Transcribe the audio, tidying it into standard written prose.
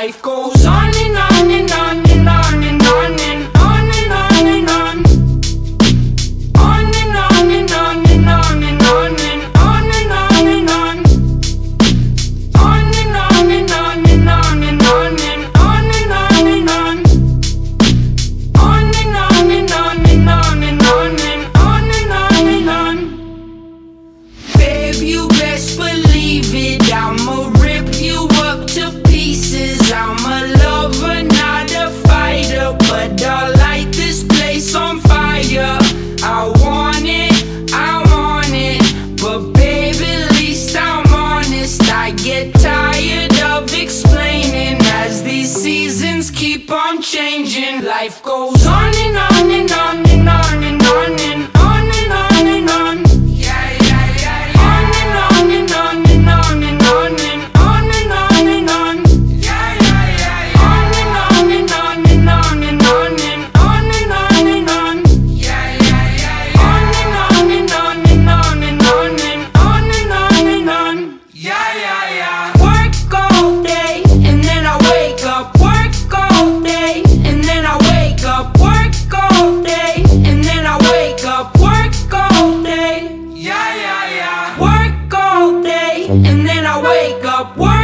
life goes on and on and on and on and on and on and on and on. On and on and on and on and on and on and on and on. On and on and on and on and on and on and on and on. On and on and on and on and on and on and on and on. Babe, you best believe it, I'ma rip you up to pieces. I'm a lover, not a fighter, but I'll light this place on fire. I want it, but baby, at least I'm honest. I get tired of explaining as these seasons keep on changing. Life goes on and on and on and on and on and on and on and on. Yeah, yeah, yeah, yeah. On and on and on and on and on and on and on and on. Yeah, yeah, yeah, yeah. On and on and on and on and on and on and on and on. Yeah, yeah, yeah, yeah. On and on and on and on and on and on and on and on. Yeah, yeah, yeah. Work all day and then I wake up. Work all day and then I wake up. Work all day and then I wake up. Work all day. Yeah, yeah, yeah. Work all day and then I wake up.